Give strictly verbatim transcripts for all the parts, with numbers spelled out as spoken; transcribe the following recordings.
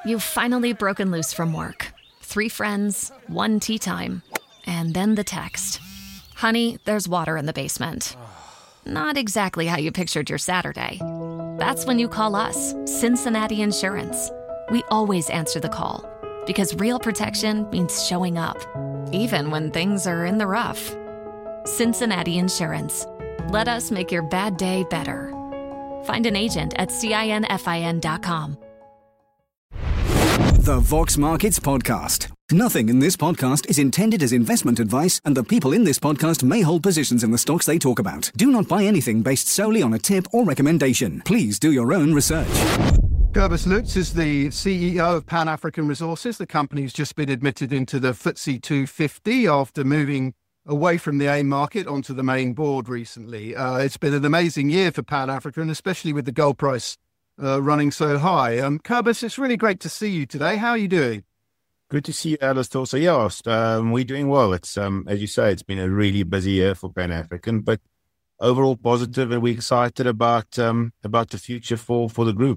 You've finally broken loose from work. Three friends, one tea time, and then the text. Honey, there's water in the basement. Not exactly how you pictured your Saturday. That's when you call us, Cincinnati Insurance. We always answer the call because real protection means showing up, even when things are in the rough. Cincinnati Insurance. Let us make your bad day better. Find an agent at cinfin dot com. The Vox Markets Podcast. Nothing in this podcast is intended as investment advice, and the people in this podcast may hold positions in the stocks they talk about. Do not buy anything based solely on a tip or recommendation. Please do your own research. Cobus Lutz is the C E O of Pan African Resources. The company's just been admitted into the F T S E two fifty after moving away from the AIM market onto the main board recently. Uh, it's been an amazing year for Pan African, especially with the gold price uh, running so high. Um, Cobus, it's really great to see you today. How are you doing? Good to see you, Alistair. So, yeah, um, we're doing well. It's, um, as you say, it's been a really busy year for Pan African, but overall positive, and we're excited about um, about the future for, for the group.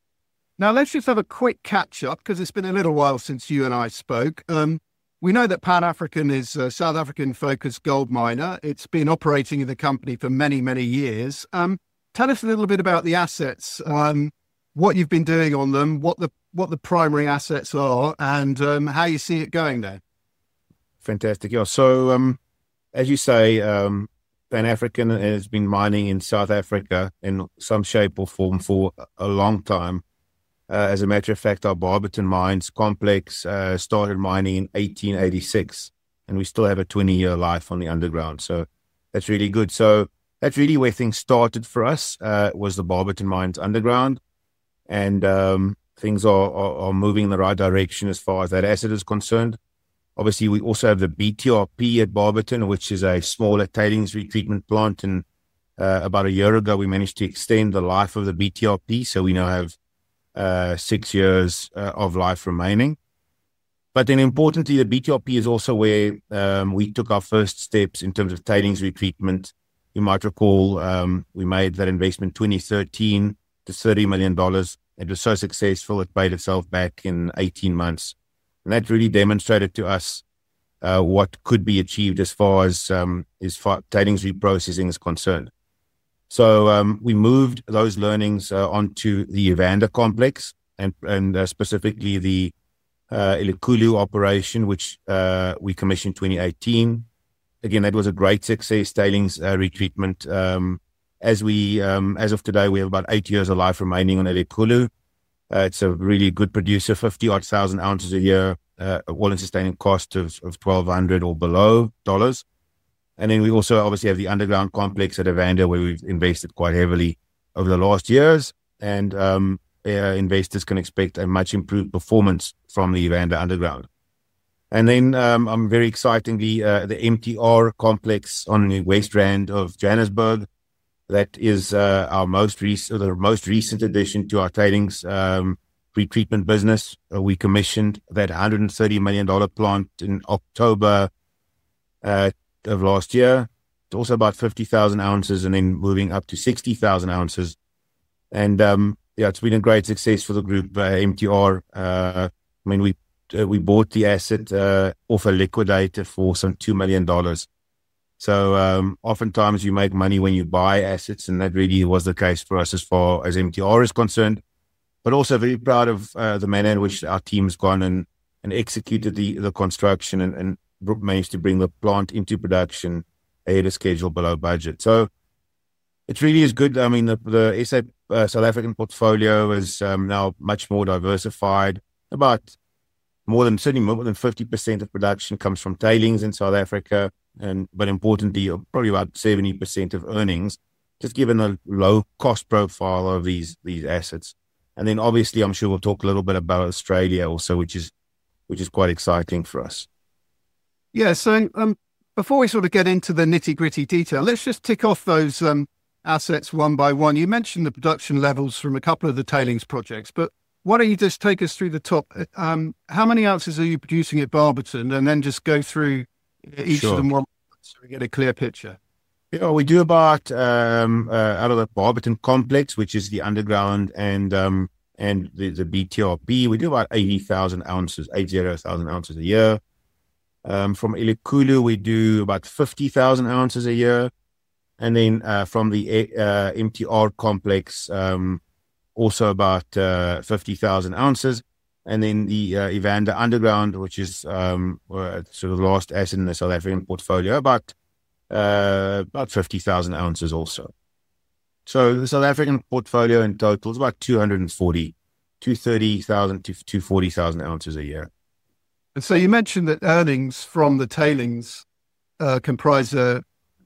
Now, let's just have a quick catch-up, because it's been a little while since you and I spoke. Um, we know that Pan African is a South African-focused gold miner. It's been operating in the company for many, many years. Um, tell us a little bit about the assets, um, what you've been doing on them, what the what the primary assets are, and um, how you see it going there. Fantastic. Yeah. So, um, as you say, um, Pan African has been mining in South Africa in some shape or form for a long time. Uh, as a matter of fact, our Barberton Mines complex uh, started mining in eighteen eighty-six, and we still have a twenty-year life on the underground. So that's really good. So that's really where things started for us, uh, was the Barberton Mines underground. And um, things are, are, are moving in the right direction as far as that asset is concerned. Obviously, we also have the B T R P at Barberton, which is a smaller tailings retreatment plant. And uh, about a year ago, we managed to extend the life of the B T R P. So we now have uh, six years uh, of life remaining. But then importantly, the B T R P is also where um, we took our first steps in terms of tailings retreatment. You might recall um, we made that investment twenty thirteen to thirty million dollars. It was so successful, it paid itself back in eighteen months. And that really demonstrated to us uh, what could be achieved as far as, um, as far tailings reprocessing is concerned. So um, we moved those learnings uh, onto the Evander complex, and, and uh, specifically the uh, Elikhulu operation, which uh, we commissioned twenty eighteen. Again, that was a great success, tailings uh, retreatment. Um, as we, um, as of today, we have about eight years of life remaining on Elikhulu. Uh, it's a really good producer, fifty odd thousand ounces a year, uh, all-in sustaining cost of, of twelve hundred or below dollars. And then we also obviously have the underground complex at Evander, where we've invested quite heavily over the last years. And um, uh, investors can expect a much improved performance from the Evander underground. And then um, I'm very excitingly, uh, the M T R complex on the West Rand of Johannesburg. That is uh, our most recent, the most recent addition to our tailings um, retreatment business. Uh, we commissioned that one hundred thirty million dollars plant in October uh, of last year. It's also about fifty thousand ounces, and then moving up to sixty thousand ounces. And um, yeah, it's been a great success for the group, uh, M T R. Uh, I mean, we uh, we bought the asset uh, off a liquidator for some two million dollars. So um, oftentimes you make money when you buy assets, and that really was the case for us as far as M T R is concerned. But also very proud of uh, the manner in which our team's gone and, and executed the, the construction and, and managed to bring the plant into production ahead of schedule, below budget. So it really is good. I mean, the, the S A uh, South African portfolio is um, now much more diversified. About more than certainly more than fifty percent of production comes from tailings in South Africa. And but importantly, probably about seventy percent of earnings, just given the low cost profile of these these assets. And then obviously, I'm sure we'll talk a little bit about Australia also, which is which is quite exciting for us. Yeah. So um, before we sort of get into the nitty gritty detail, let's just tick off those um, assets one by one. You mentioned the production levels from a couple of the tailings projects, but why don't you just take us through the top? Um, how many ounces are you producing at Barberton, and then just go through each Sure. of them one so we get a clear picture. Yeah, we do about um, uh, out of the Barberton complex, which is the underground and um, and the, the B T R P, we do about eighty thousand ounces, eighty thousand ounces a year. Um, from Elikhulu, we do about fifty thousand ounces a year. And then uh, from the uh, M T R complex, um, also about uh, fifty thousand ounces. And then the uh, Evander Underground, which is um, sort of the last asset in the South African portfolio, about uh, about fifty thousand ounces also. So the South African portfolio in total is about two hundred forty, two hundred thirty thousand to two hundred forty thousand ounces a year. And so you mentioned that earnings from the tailings uh, comprise a,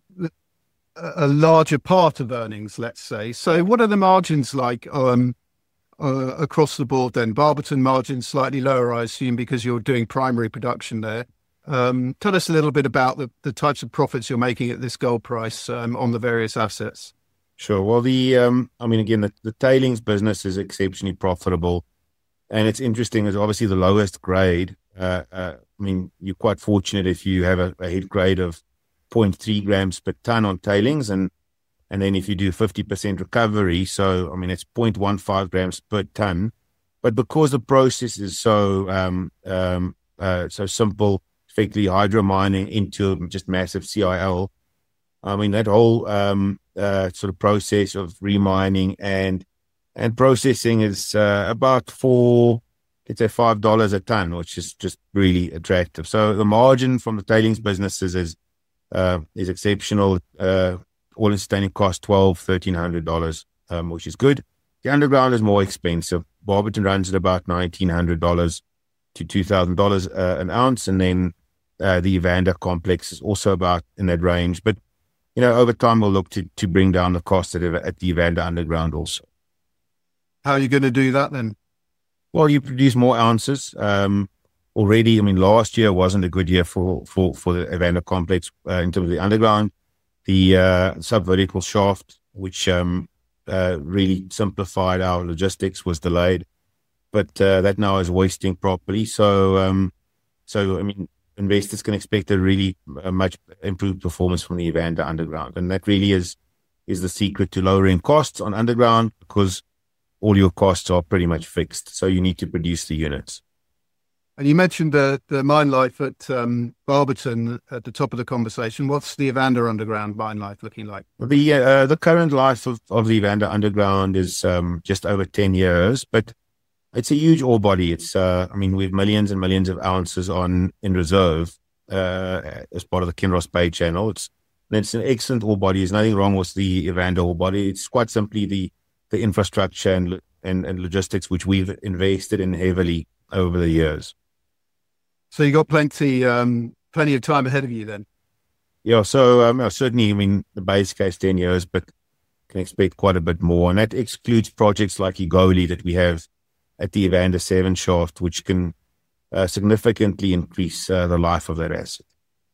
a larger part of earnings, let's say. So what are the margins like um, uh, across the board then? Barberton margins slightly lower, I assume, because you're doing primary production there. Um, tell us a little bit about the, the types of profits you're making at this gold price um, on the various assets. Sure. Well, the um, I mean, again, the, the tailings business is exceptionally profitable. And it's interesting, it's obviously the lowest grade. Uh, uh, I mean, you're quite fortunate if you have a, a head grade of zero point three grams per ton on tailings. And and then if you do fifty percent recovery, so, I mean, it's zero point one five grams per ton. But because the process is so um, um, uh, so simple, effectively hydro mining into just massive C I L, I mean, that whole um, uh, sort of process of remining and and processing is uh, about four, let's say five dollars a ton, which is just really attractive. So the margin from the tailings businesses is uh, is exceptional. Uh, all-in sustaining cost twelve, thirteen hundred dollars, um, which is good. The underground is more expensive. Barberton runs at about nineteen hundred dollars to two thousand dollars uh, an ounce, and then uh, the Evander complex is also about in that range. But you know, over time we'll look to to bring down the cost at, at the Evander underground also. How are you going to do that then? Well, you produce more ounces. Um, already, I mean, last year wasn't a good year for, for, for the Evander complex uh, in terms of the underground. The uh, sub-vertical shaft, which um, uh, really simplified our logistics, was delayed. But uh, that now is hoisting properly. So, um, so I mean, investors can expect a really a much improved performance from the Evander underground. And that really is is the secret to lowering costs on underground, because all your costs are pretty much fixed. So you need to produce the units. And you mentioned the, the mine life at um, Barberton at the top of the conversation. What's the Evander underground mine life looking like? The uh, the current life of, of the Evander underground is um, just over ten years, but it's a huge ore body. It's, uh, I mean, we have millions and millions of ounces on in reserve uh, as part of the Kinross Bay channel. It's, it's an excellent ore body. There's nothing wrong with the Evander ore body. It's quite simply the the infrastructure and, and and logistics which we've invested in heavily over the years. So you got plenty um, plenty of time ahead of you then. Yeah, so um, certainly, I mean, the base case ten years, but can expect quite a bit more, and that excludes projects like Egoli that we have at the Evander seven shaft, which can uh, significantly increase uh, the life of that asset.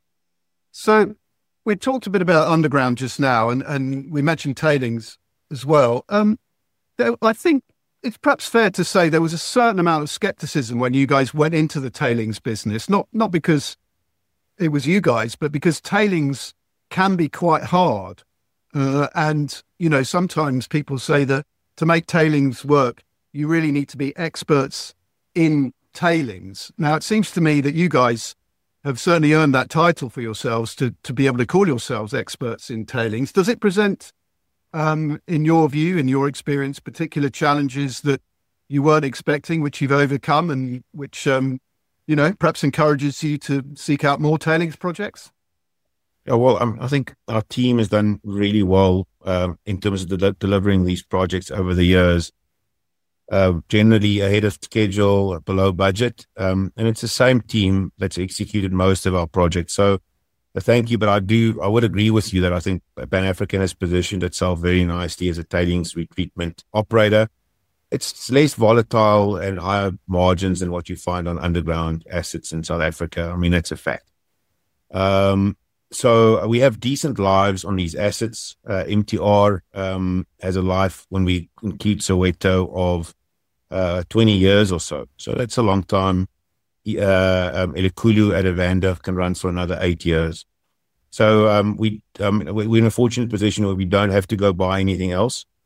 So we talked a bit about underground just now, and and we mentioned tailings as well. Um, there, I think it's perhaps fair to say there was a certain amount of skepticism when you guys went into the tailings business, not not because it was you guys, but because tailings can be quite hard. Uh, and, you know, sometimes people say that to make tailings work, you really need to be experts in tailings. Now, it seems to me that you guys have certainly earned that title for yourselves to, to be able to call yourselves experts in tailings. Does it present Um, in your view, in your experience, particular challenges that you weren't expecting, which you've overcome, and which, um, you know, perhaps encourages you to seek out more tailings projects? Yeah, well, um, I think our team has done really well um, in terms of de- delivering these projects over the years, uh, generally ahead of schedule, below budget. Um, and it's the same team that's executed most of our projects. So thank you, but I do, I would agree with you that I think Pan African has positioned itself very nicely as a tailings retreatment operator. It's less volatile and higher margins than what you find on underground assets in South Africa. I mean, that's a fact. Um, so we have decent lives on these assets. Uh, M T R um, has a life, when we include Soweto, of uh, twenty years or so. So that's a long time. Uh, um, Elikhulu at Evander can run for another eight years. So um, we, um, we're in a fortunate position where we don't have to go buy anything else.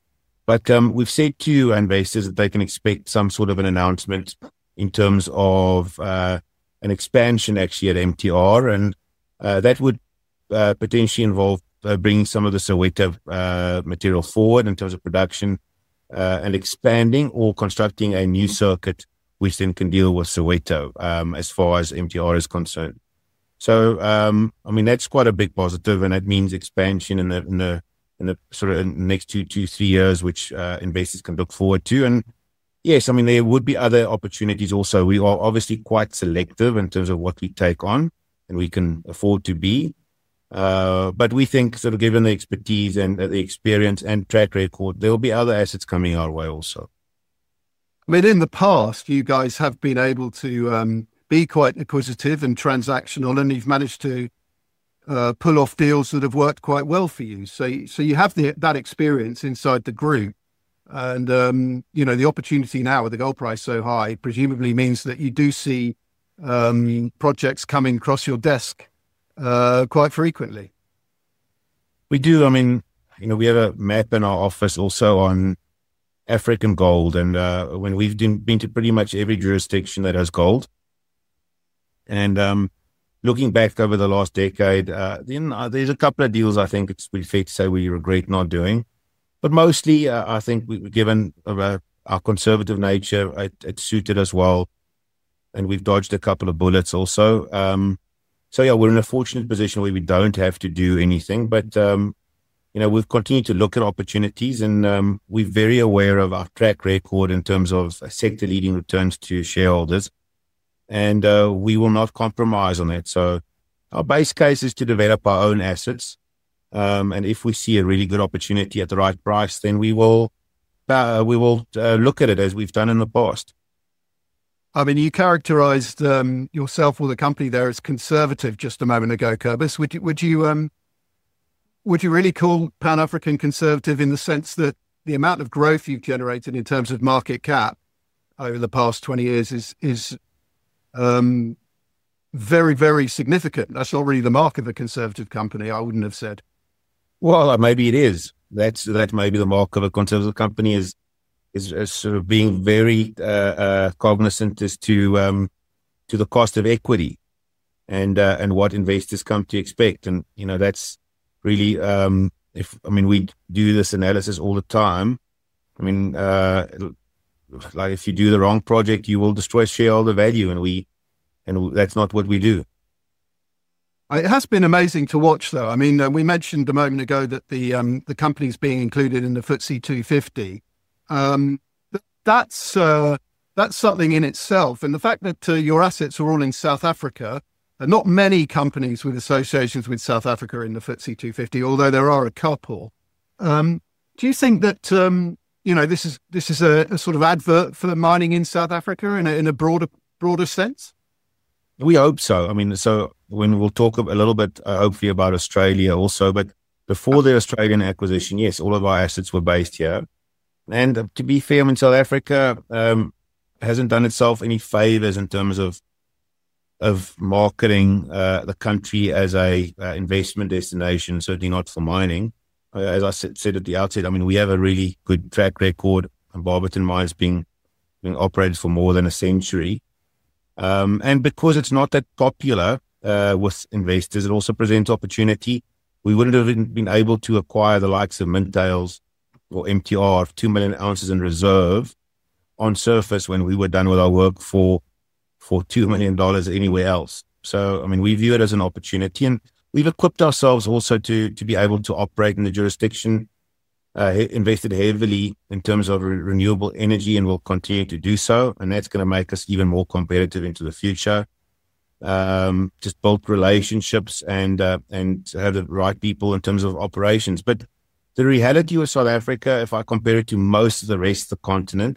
But um, we've said to investors that they can expect some sort of an announcement in terms of uh, an expansion actually at M T R, and uh, that would uh, potentially involve uh, bringing some of the Soweto uh, material forward in terms of production uh, and expanding or constructing a new circuit which then can deal with Soweto um, as far as M T R is concerned. So, um, I mean, that's quite a big positive, and that means expansion in the, in the, in the sort of in the next two, two, three years, which uh, investors can look forward to. And yes, I mean, there would be other opportunities also. We are obviously quite selective in terms of what we take on, and we can afford to be. Uh, but we think sort of given the expertise and uh, the experience and track record, there will be other assets coming our way also. I mean, in the past, you guys have been able to um, be quite acquisitive and transactional, and you've managed to uh, pull off deals that have worked quite well for you. So, so you have the, that experience inside the group, and um, you know the opportunity now with the gold price so high presumably means that you do see um, projects coming across your desk uh, quite frequently. We do. I mean, you know, we have a map in our office also on African gold, and uh, when we've been, been to pretty much every jurisdiction that has gold, and um, looking back over the last decade, uh, then uh, there's a couple of deals I think it's pretty fair to say we regret not doing, but mostly uh, I think we, given uh, our conservative nature, it, it suited us well, and we've dodged a couple of bullets also. Um, so yeah, we're in a fortunate position where we don't have to do anything, but um, you know, we've continued to look at opportunities, and um, we're very aware of our track record in terms of sector-leading returns to shareholders, and uh, we will not compromise on that. So our base case is to develop our own assets, um, and if we see a really good opportunity at the right price, then we will uh, we will uh, look at it as we've done in the past. I mean, you characterized um, yourself or the company there as conservative just a moment ago, Cobus. Would you, would you um, Would you really call Pan-African conservative in the sense that the amount of growth you've generated in terms of market cap over the past twenty years is is um, very, very significant? That's not really the mark of a conservative company, I wouldn't have said. Well, maybe it is. That's that may be the mark of a conservative company is is, is sort of being very uh, uh, cognizant as to um, to the cost of equity and uh, and what investors come to expect, and you know that's. Really, um, if I mean, we do this analysis all the time. I mean, uh, like if you do the wrong project, you will destroy shareholder value, and we, and that's not what we do. It has been amazing to watch, though. I mean, uh, we mentioned a moment ago that the um, the company's being included in the F T S E two fifty. Um, that's uh, that's something in itself, and the fact that uh, your assets are all in South Africa. Not many companies with associations with South Africa in the F T S E two fifty, although there are a couple. Um, do you think that um, you know this is this is a, a sort of advert for mining in South Africa in a, in a broader broader sense? We hope so. I mean, so when we'll talk a little bit, uh, hopefully, about Australia also, but before the Australian acquisition, yes, all of our assets were based here. And uh, to be fair, I mean, South Africa um, hasn't done itself any favors in terms of of marketing uh, the country as a uh, investment destination, certainly not for mining. Uh, as I said, said at the outset, I mean, we have a really good track record, and Barberton Mines being, being operated for more than a century. Um, and because it's not that popular uh, with investors, it also presents opportunity. We wouldn't have been able to acquire the likes of Mintails or M T R, two million ounces in reserve on surface when we were done with our work for for two million dollars anywhere else. So, I mean, we view it as an opportunity, and we've equipped ourselves also to to be able to operate in the jurisdiction, uh, he- invested heavily in terms of re- renewable energy, and will continue to do so. And that's going to make us even more competitive into the future. Um, just build relationships and, uh, and have the right people in terms of operations. But the reality of South Africa, if I compare it to most of the rest of the continent,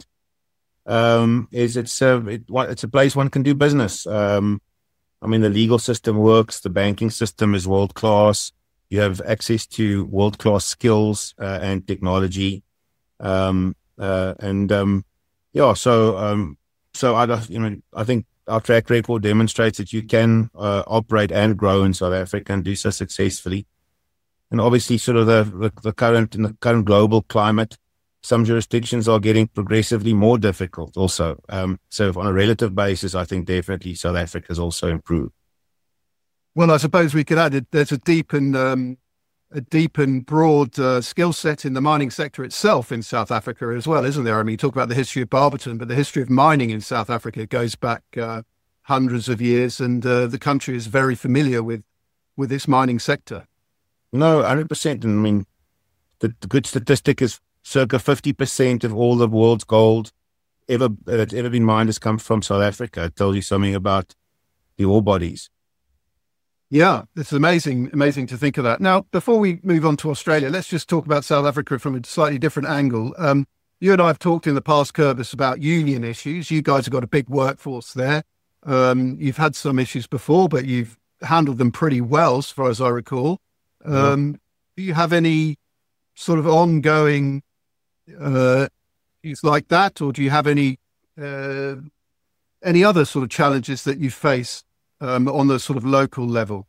Um, is it's a it, it's a place one can do business. Um, I mean, the legal system works, the banking system is world class. You have access to world class skills uh, and technology, um, uh, and um, yeah. So, um, so I you know I think our track record demonstrates that you can uh, operate and grow in South Africa and do so successfully. And obviously, sort of the the, the current in the current global climate, some jurisdictions are getting progressively more difficult also. Um, so on a relative basis, I think definitely South Africa has also improved. Well, I suppose we could add it, there's a deep and um, a deep and broad uh, skill set in the mining sector itself in South Africa as well, isn't there? I mean, you talk about the history of Barberton, but the history of mining in South Africa goes back uh, hundreds of years, and uh, the country is very familiar with with its mining sector. No, one hundred percent. I mean, the, the good statistic is circa fifty percent of all the world's gold ever that's ever been mined has come from South Africa. It tells you something about the ore bodies. Yeah, it's amazing, amazing to think of that. Now, before we move on to Australia, let's just talk about South Africa from a slightly different angle. Um, you and I have talked in the past, Cobus, about union issues. You guys have got a big workforce there. Um, you've had some issues before, but you've handled them pretty well, as far as I recall. Um, yeah. Do you have any sort of ongoing uh, issues like that, or do you have any uh, any other sort of challenges that you face um, on the sort of local level?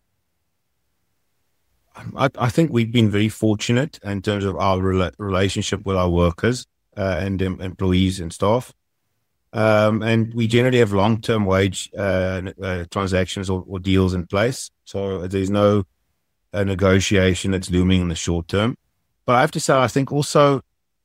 I, I think we've been very fortunate in terms of our rela- relationship with our workers uh, and um, employees and staff. Um, and we generally have long-term wage uh, uh, transactions or, or deals in place. So there's no uh, negotiation that's looming in the short term. But I have to say, I think also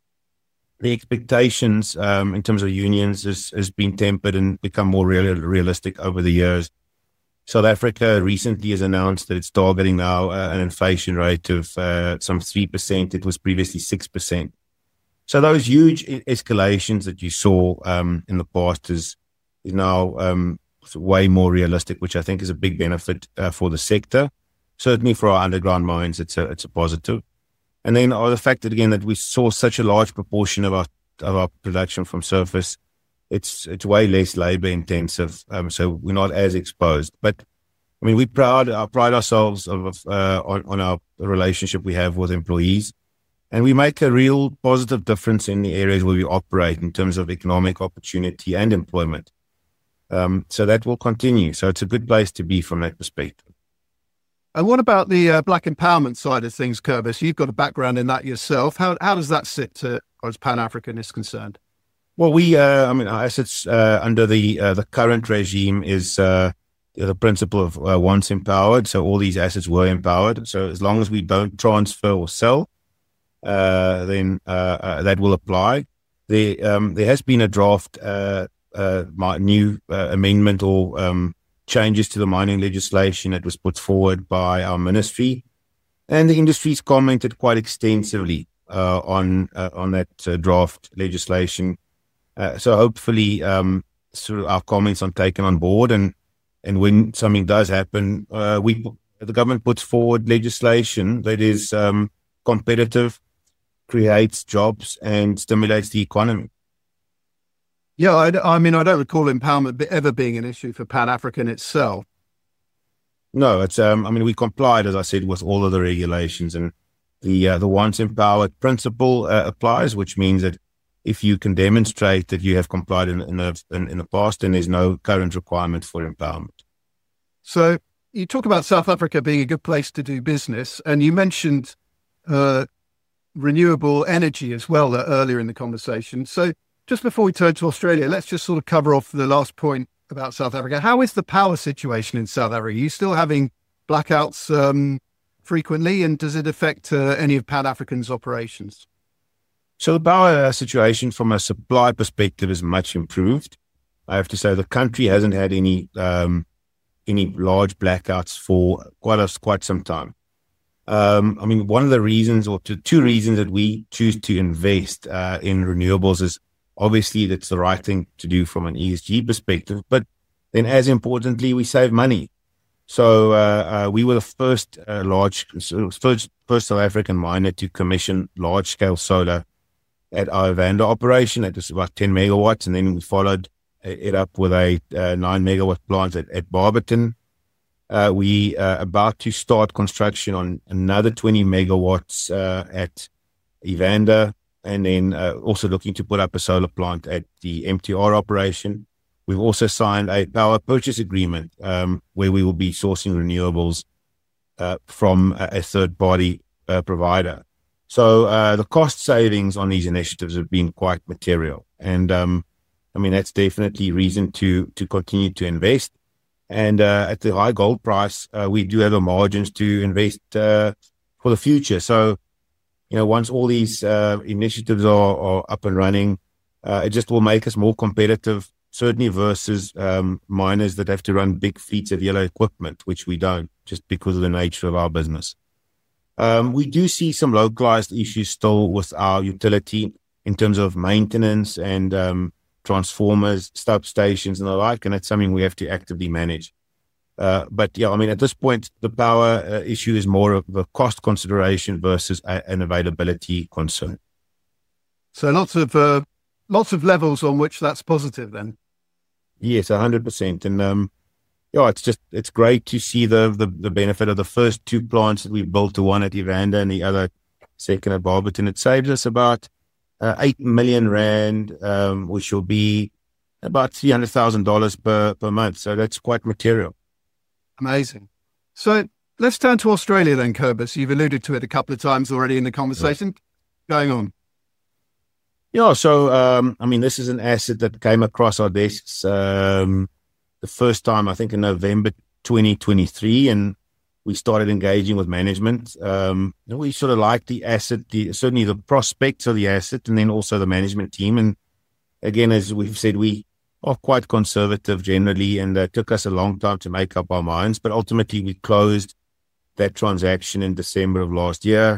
the expectations um, in terms of unions has, has been tempered and become more real, realistic over the years. South Africa recently has announced that it's targeting now uh, an inflation rate of uh, some three percent. It was previously six percent. So those huge escalations that you saw um, in the past is, is now um, way more realistic, which I think is a big benefit uh, for the sector. Certainly for our underground mines, it's a, it's a positive. And then uh, the fact that, again, that we saw such a large proportion of our, of our production from surface, it's it's way less labor intensive, um, so we're not as exposed. But I mean, we proud uh, pride ourselves of, uh, on, on our relationship we have with employees, and we make a real positive difference in the areas where we operate in terms of economic opportunity and employment. Um, so that will continue. So it's a good place to be from that perspective. And what about the uh, black empowerment side of things, Cobus? You've got a background in that yourself. How how does that sit uh, as Pan-African is concerned? Well, we, uh, I mean, our assets uh, under the uh, the current regime is uh, the principle of uh, once empowered. So all these assets were empowered. So as long as we don't transfer or sell, uh, then uh, uh, that will apply. There, um, there has been a draft uh, uh, new uh, amendment or um, changes to the mining legislation that was put forward by our ministry, and the industry's commented quite extensively uh, on uh, on that uh, draft legislation. Uh, so hopefully, um, sort of our comments are taken on board, and and when something does happen, uh, we the government puts forward legislation that is um, competitive, creates jobs, and stimulates the economy. Yeah, I, I mean, I don't recall empowerment ever being an issue for Pan-African itself. No, it's. Um, I mean, we complied, as I said, with all of the regulations, and the uh, the once empowered principle uh, applies, which means that if you can demonstrate that you have complied in, in, the, in, in the past, then there's no current requirement for empowerment. So you talk about South Africa being a good place to do business, and you mentioned uh, renewable energy as well uh, earlier in the conversation. So just before we turn to Australia, let's just sort of cover off the last point about South Africa. How is the power situation in South Africa? Are you still having blackouts um, frequently, and does it affect uh, any of Pan-African's operations? So the power situation from a supply perspective is much improved. I have to say the country hasn't had any um, any large blackouts for quite a, quite some time. Um, I mean, one of the reasons, or two, two reasons that we choose to invest uh, in renewables is obviously that's the right thing to do from an E S G perspective, but then as importantly, we save money. So uh, uh, we were the first uh, large, first, first South African miner to commission large-scale solar at our Evander operation. It was about ten megawatts, and then we followed it up with a uh, nine megawatt plant at, at Barberton. Uh, we are uh, about to start construction on another twenty megawatts uh, at Evander, and then uh, also looking to put up a solar plant at the M T R operation. We've also signed a power purchase agreement um, where we will be sourcing renewables uh, from a, a third party uh, provider. So uh, the cost savings on these initiatives have been quite material. And um, I mean, that's definitely reason to to continue to invest. And uh, at the high gold price, uh, we do have the margins to invest uh, for the future. So, you know, once all these uh, initiatives are, are up and running, uh, it just will make us more competitive, certainly versus um, miners that have to run big fleets of yellow equipment, which we don't, just because of the nature of our business. Um, we do see some localized issues still with our utility in terms of maintenance and um, transformers, substations, and the like, and that's something we have to actively manage. Uh, but yeah, I mean, at this point, the power uh, issue is more of a cost consideration versus a, an availability concern. So lots of uh, lots of levels on which that's positive then. Yes, a hundred percent. And um, yeah, it's just it's great to see the, the the benefit of the first two plants that we built, the one at Evander and the other second at Barberton. It saves us about uh, eight million rand, um, which will be about three hundred thousand dollars per per month. So that's quite material. Amazing. So let's turn to Australia then, Cobus. You've alluded to it a couple of times already in the conversation. Right. Going on. Yeah, so, um, I mean, this is an asset that came across our desks um, the first time, I think, in November twenty twenty-three, and we started engaging with management. Um, we sort of liked the asset, the, certainly the prospects of the asset, and then also the management team. And again, as we've said, we are quite conservative generally, and it took us a long time to make up our minds. But ultimately, we closed that transaction in December of last year.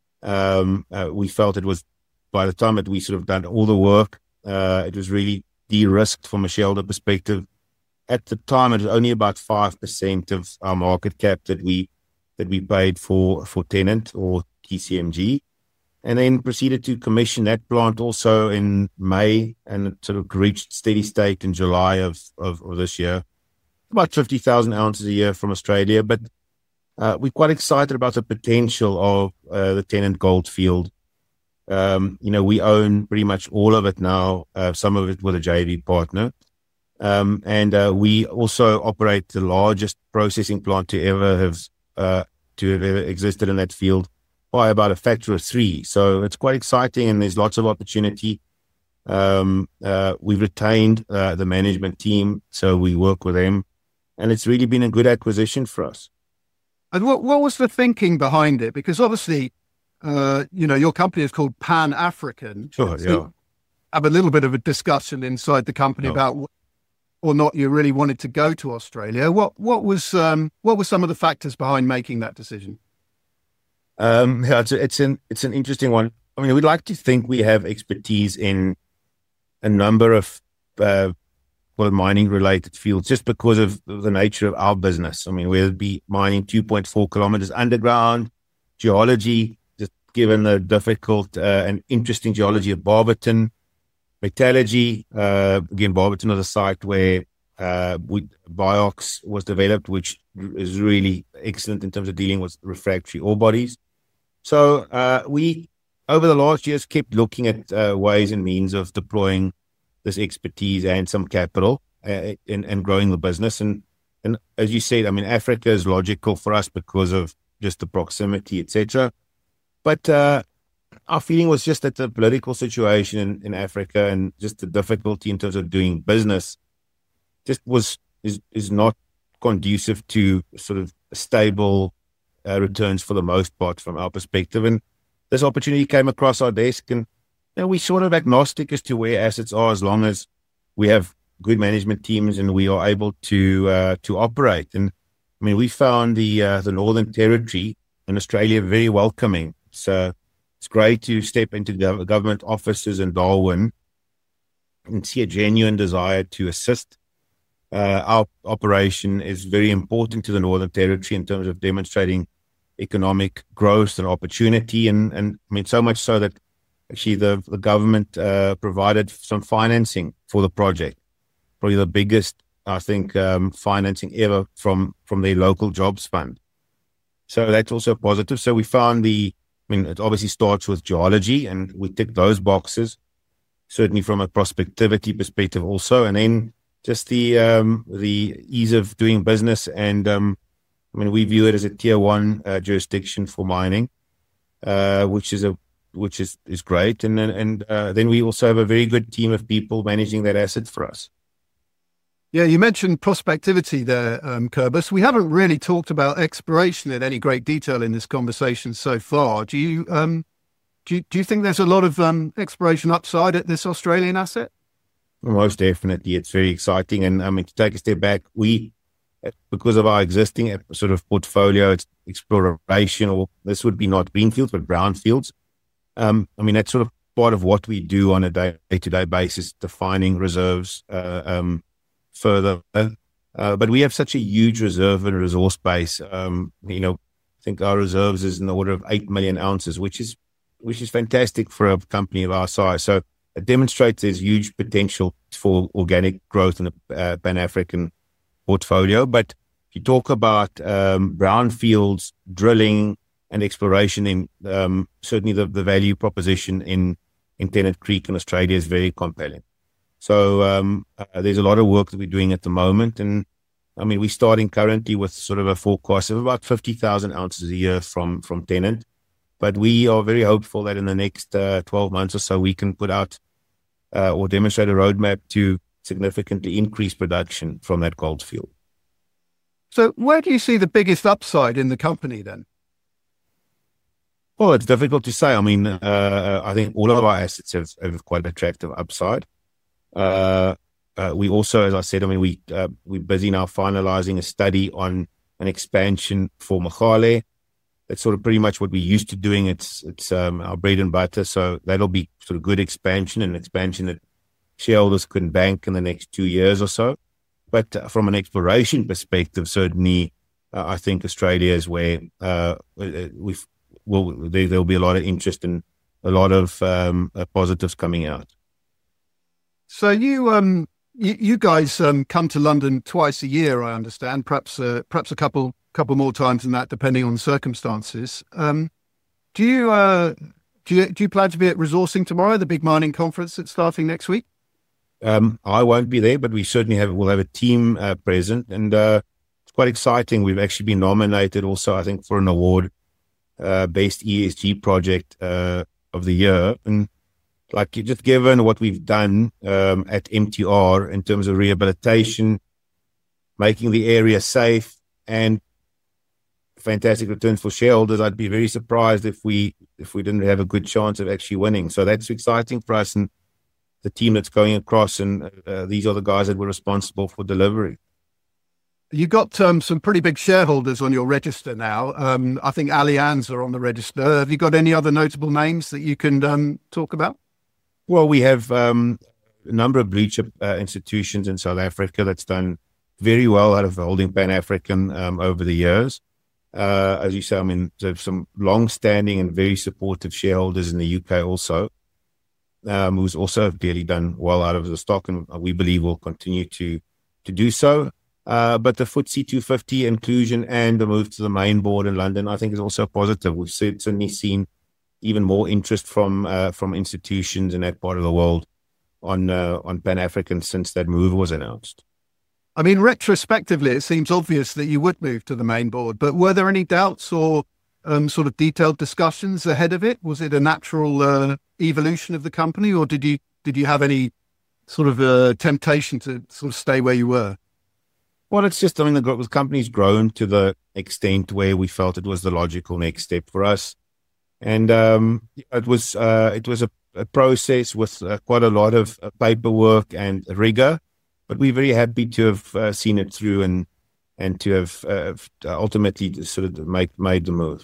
Um, uh, we felt it was, by the time that we sort of done all the work, uh, it was really de-risked from a shareholder perspective. At the time, it was only about five percent of our market cap that we that we paid for for Tennant or T C M G. And then proceeded to commission that plant also in May, and it sort of reached steady state in July of, of, of this year. About fifty thousand ounces a year from Australia, but uh, we're quite excited about the potential of uh, the Tennant Gold Field. Um, you know, we own pretty much all of it now, uh, some of it with a J V partner. Um, and uh, we also operate the largest processing plant to ever have, uh, to have ever existed in that field, by about a factor of three. So it's quite exciting, and there's lots of opportunity. Um, uh, we've retained uh, the management team, so we work with them, and it's really been a good acquisition for us. And what, what was the thinking behind it? Because obviously, uh, you know, your company is called Pan African. Sure, so yeah. Have a little bit of a discussion inside the company no. about what or not you really wanted to go to Australia. What what was um, what were some of the factors behind making that decision? Um, yeah, it's, a, it's an it's an interesting one. I mean, we'd like to think we have expertise in a number of uh, well, mining related fields, just because of the nature of our business. I mean, we'll be mining two point four kilometers underground, geology, just given the difficult uh, and interesting geology of Barberton, metallurgy. Uh, again, Barberton is a site where uh, we, Biox was developed, which is really excellent in terms of dealing with refractory ore bodies. So uh, we, over the last years, kept looking at uh, ways and means of deploying this expertise and some capital uh, and, and growing the business. And, and as you said, I mean, Africa is logical for us because of just the proximity, et cetera. But uh, our feeling was just that the political situation in, in Africa and just the difficulty in terms of doing business just was is is not conducive to sort of stable uh, returns for the most part from our perspective. And this opportunity came across our desk, and you know, we're sort of agnostic as to where assets are, as long as we have good management teams and we are able to uh, to operate. And I mean, we found the uh, the Northern Territory in Australia very welcoming. So it's great to step into gov- government offices in Darwin and see a genuine desire to assist. Uh, our operation is very important to the Northern Territory in terms of demonstrating economic growth and opportunity. And, and I mean, so much so that actually the, the government uh, provided some financing for the project, probably the biggest, I think, um, financing ever from, from their local jobs fund. So that's also positive. So we found the, I mean, it obviously starts with geology, and we tick those boxes, certainly from a prospectivity perspective also. And then just the um, the ease of doing business. And um, I mean, we view it as a tier one uh, jurisdiction for mining. uh, which is a which is, is great. And then and uh, then we also have a very good team of people managing that asset for us. Yeah, you mentioned prospectivity there, um, Cobus. We haven't really talked about exploration in any great detail in this conversation so far. Do you um, do you, do you think there's a lot of um, exploration upside at this Australian asset? Most definitely, it's very exciting. And I mean, to take a step back, we, because of our existing sort of portfolio, it's exploration, or this would be not greenfields but brownfields. Um, I mean, that's sort of part of what we do on a day-to-day basis, defining reserves uh, um, further. Uh, but we have such a huge reserve and resource base. Um, you know, I think our reserves is in the order of eight million ounces, which is which is fantastic for a company of our size. So it demonstrates there's huge potential for organic growth in the uh, Pan-African portfolio. But if you talk about um, brownfields, drilling, and exploration, in um, certainly the, the value proposition in, in Tennant Creek in Australia is very compelling. So um, uh, there's a lot of work that we're doing at the moment. And I mean, we're starting currently with sort of a forecast of about fifty thousand ounces a year from, from Tennant. But we are very hopeful that in the next uh, twelve months or so, we can put out uh, or demonstrate a roadmap to significantly increase production from that gold field. So where do you see the biggest upside in the company then? Well, it's difficult to say. I mean, uh, I think all of our assets have, have quite an attractive upside. Uh, uh, we also, as I said, I mean, we, uh, we're busy now finalizing a study on an expansion for Mogale. That's sort of pretty much what we're used to doing. It's it's um, our bread and butter. So that'll be sort of good expansion, and expansion that shareholders can bank in the next two years or so. But uh, from an exploration perspective, certainly, uh, I think Australia is where uh, we've Will there, there'll be a lot of interest and a lot of um, uh, positives coming out. So you um you, you guys um come to London twice a year, I understand. Perhaps uh, perhaps a couple couple more times than that, depending on circumstances. Um, do you uh do you do you plan to be at Resourcing tomorrow, the big mining conference that's starting next week? Um, I won't be there, but we certainly have we'll have a team uh, present, and uh, it's quite exciting. We've actually been nominated also, I think, for an award. Uh, based E S G project uh, of the year. And like just given what we've done um, at M T R in terms of rehabilitation, making the area safe, and fantastic returns for shareholders, I'd be very surprised if we if we didn't have a good chance of actually winning. So that's exciting for us and the team that's going across, and uh, these are the guys that were responsible for delivery. You've got um, some pretty big shareholders on your register now. Um, I think Allianz are on the register. Have you got any other notable names that you can um, talk about? Well, we have um, a number of blue chip uh, institutions in South Africa that's done very well out of holding Pan-African um, over the years. Uh, as you say, I mean, there's some long-standing and very supportive shareholders in the U K also, um, who's also clearly done well out of the stock, and we believe will continue to to do so. Uh, but the F T S E two fifty inclusion and the move to the main board in London, I think, is also positive. We've certainly seen even more interest from uh, from institutions in that part of the world on uh, on Pan-African since that move was announced. I mean, retrospectively, it seems obvious that you would move to the main board, but were there any doubts or um, sort of detailed discussions ahead of it? Was it a natural uh, evolution of the company, or did you did you have any sort of uh, temptation to sort of stay where you were? Well, it's just, I mean, the, the company's grown to the extent where we felt it was the logical next step for us. And um, it was uh, it was a, a process with uh, quite a lot of uh, paperwork and rigor, but we're very happy to have uh, seen it through and and to have uh, ultimately sort of make, made the move.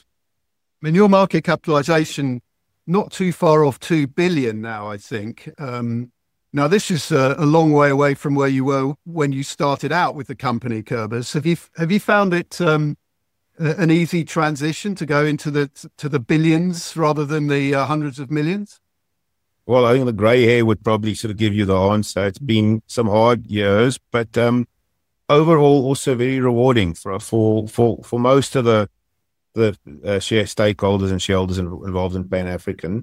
I mean, your market capitalization, not too far off two billion now, I think. Um, Now, this is a, a long way away from where you were when you started out with the company, Cobus. Have you have you found it um, an easy transition to go into the to the billions rather than the uh, hundreds of millions? Well, I think the grey hair would probably sort of give you the answer. It's been some hard years, but um, overall also very rewarding for for for, for most of the the uh, share stakeholders and shareholders involved in Pan-African.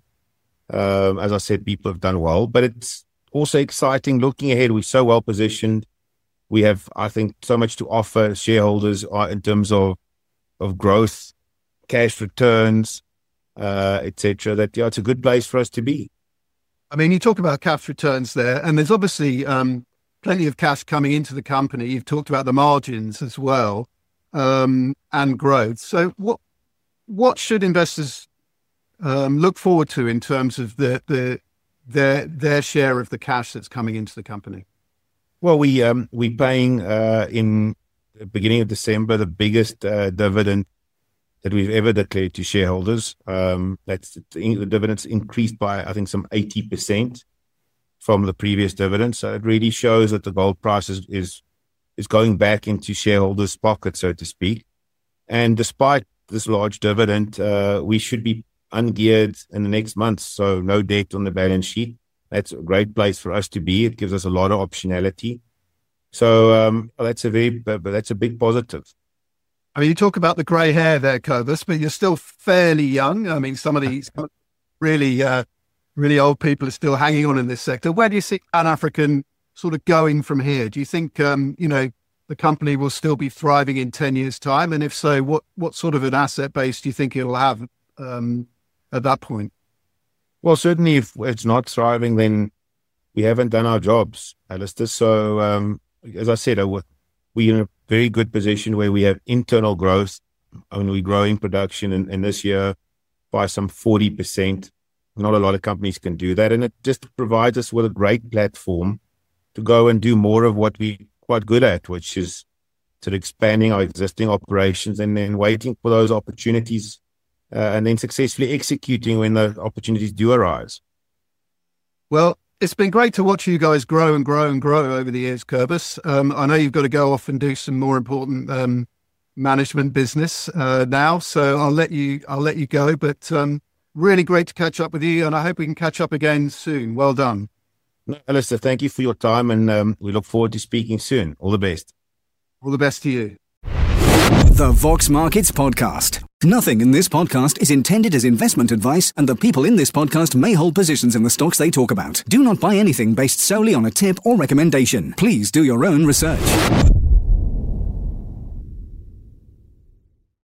Um, as I said, people have done well, but it's also exciting looking ahead. We're so well positioned. We have, I think, so much to offer shareholders in terms of of growth, cash returns, uh, et cetera, that yeah, it's a good place for us to be. I mean, you talk about cash returns there, and there's obviously um, plenty of cash coming into the company. You've talked about the margins as well, um, and growth. So what what should investors um, look forward to in terms of the, the their their share of the cash that's coming into the company? Well, we um, we're paying uh, in the beginning of December the biggest uh, dividend that we've ever declared to shareholders. Um, that's the dividends increased by, I think, some eighty percent from the previous dividend. So it really shows that the gold price is, is, is going back into shareholders' pockets, so to speak. And despite this large dividend, uh, we should be ungeared in the next month. So no debt on the balance sheet. That's a great place for us to be. It gives us a lot of optionality. So um, that's a very, but that's a big positive. I mean, you talk about the grey hair there, Cobus, but you're still fairly young. I mean, some of these really, uh, really old people are still hanging on in this sector. Where do you see Pan African sort of going from here? Do you think, um, you know, the company will still be thriving in ten years' time? And if so, what, what sort of an asset base do you think it'll have um, at that point? Well, certainly if it's not thriving, then we haven't done our jobs, Alistair. So, um, as I said, we're in a very good position where we have internal growth, and we're growing production in, in this year by some forty percent. Not a lot of companies can do that. And it just provides us with a great platform to go and do more of what we're quite good at, which is sort of expanding our existing operations and then waiting for those opportunities uh, and then successfully executing when the opportunities do arise. Well, it's been great to watch you guys grow and grow and grow over the years, Cobus. Um, I know you've got to go off and do some more important um, management business uh, now, so I'll let you. I'll let you go. But um, really great to catch up with you, and I hope we can catch up again soon. Well done, no, Alistair. Thank you for your time, and um, we look forward to speaking soon. All the best. All the best to you. The Vox Markets Podcast. Nothing in this podcast is intended as investment advice, and the people in this podcast may hold positions in the stocks they talk about. Do not buy anything based solely on a tip or recommendation. Please do your own research.